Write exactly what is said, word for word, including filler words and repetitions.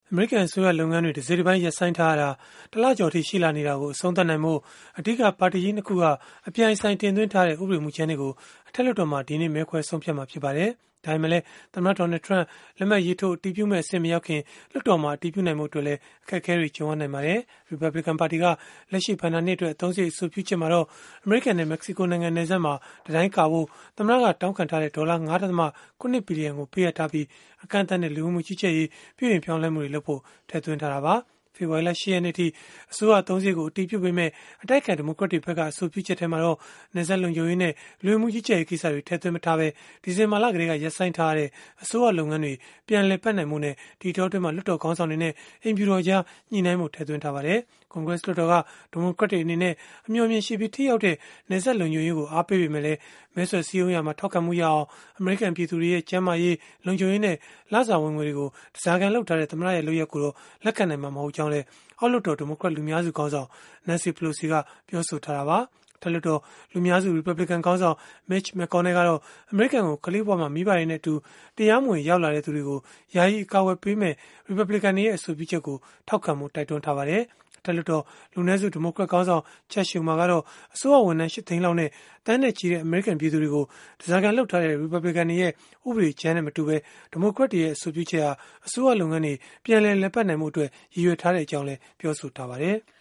အမေရိကန်အစိုးရလုပ်ငန်းတွေတစ်စိတ်တစ်ပိုင်းရပ်ဆိုင်းထားရတာတလကျော်ထိရှိလာနေတာကိုအဆုံးသတ်နိုင်မှုအဓိကပါတီကြီးနှစ်ခုကအပြိုင်ဆိုင်တင်သွင်းထားတဲ့ဥပဒေမူကြမ်းတွေကိုအထက်လွှတ်တော်မှာဒီနေ့မဲခွဲဆုံးဖြတ်မှာဖြစ်ပါတယ်။ဒါပေမဲ့လည်းသမ္မတဒေါ်နယ်ထရန့်လက်မှတ်ရေးထိုးအတည်ပြုမဲ့အဆင့်မရောက်ခင်လွှတ်တော်မှာအတည်ပြုနိုင်မှုအတွက်လည်းအခက်အခဲတွေကြုံရနိုင်ပါတယ်။ Republican ပါတီကလက်ရှိဘဏ္ဍာနှစ်အတွက်အသုံးစရိတ်အဆိုပြုချက်မှာတော့အမေရိကန်နဲ့မက္ကဆီကိုနိုင်ငံနယ်စပ်မှာတံတိုင်းကာဖို့သမ္မတကတောင်းခံထားတဲ့ဒေါ်လာ ၅ ဒသမ ခုနှစ်ဘီလီယံကိုပေးအပ်ထားပြီးအကန့်အသတ်နဲ့လူဝင်မှုကြီးကြပ်ရေးပြုပြင်ပြောင်းလဲမှုတွေလုပ်ဖို့ထည့်သွင်းထားတာပါ။ဖေဖော်ဝါရီလ ၈ ရက်နေ့ထိအစိုးရအသုံးစရိတ်ကိုအတည်ပြုပေးမဲ့အတိုက်အခံဒီမိုကရက်တွေဘက်ကအဆိုပြုချက်ထဲမှာတော့နယ်စပ်လုံခြုံရေးနဲ့လူဝင်မှုကြီးကြပ်ရေးကိစ္စတွေထည့်သွင်းမထားဘဲဒီဇင်ဘာလကတည်းကရပ်ဆိုင်းထားတဲ့အစိုးရလုပ်ငန်းတွေပြန်လည်ပတ်နိုင်မှုနဲ့ဒီတောအတွင်းမှာလွှတ်တော်ခေါင်းဆောင်တွေနဲ့အိမ်ဖြူတော်ကြားညှိနှိုင်းမှုထည့်သွင်းထားပါတယ်။ကွန်ဂရက်လွှတ်တော်ကဒီမိုကရက်တွေအနေနဲ့အမျှော်အမြင်ရှိပြီးထိရောက်တဲ့နယ်စပ်လုံခြုံရေးကိုအားပေးပေမဲ့လည်းမဲဆွယ်စည်းရုံးရမှာထောက်ခံမှုရအောင်အမေရိကန်ပြည်သူတွေရဲ့ကျန်းမာရေးလုံခြုံရေးနဲ့လစာဝင်ငွေတွေကိုတစားကန်လောက်ထားတဲ့သမ္မတရဲ့လုပ်ရက်ကိုတော့လက်ခံနိုင်မှာမဟုတ်ကြောင်းလည်းအောက်လွှတ်တော်ဒီမိုကရက်လူများစုခေါင်းဆောင် Nancy Pelosi ကပြောဆိုထားတာပါ။ထက်လွှတ်တော်လူများစု Republican ခေါင်းဆောင် Mitch McConnell ကတော့အမေရိကန်ကိုကလေးဘဝမှာမိဘတွေနဲ့အတူတရားမဝင်ရောက်လာတဲ့သူတွေကိုယာယီအကာအကွယ်ပေးမဲ့ Republican တွေရဲ့အဆိုပြုချက်ကိုထောက်ခံမှုတိုက်တွန်းထားပါတယ်။ထက်လွှတ်တော်လူနည်းစုဒီမိုကရက်ခေါင်းဆောင် Chuck Schumer ကတော့အစိုးရဝန်ထမ်း ရှစ်သိန်းလောက်နဲ့တန်းနဲ့ချီတဲ့အမေရိကန်ပြည်သူတွေကိုတစားကန်လောက်ထားတဲ့ Republican တွေရဲ့ဥပဒေကြမ်းနဲ့မတူဘဲဒီမိုကရက်တွေရဲ့အဆိုပြုချက်ဟာအစိုးရလုပ်ငန်းတွေပြန်လည်လည်ပတ်နိုင်မှုအတွက်ရည်ရွယ်ထားတဲ့အကြောင်းလည်းပြောဆိုထားပါတယ်။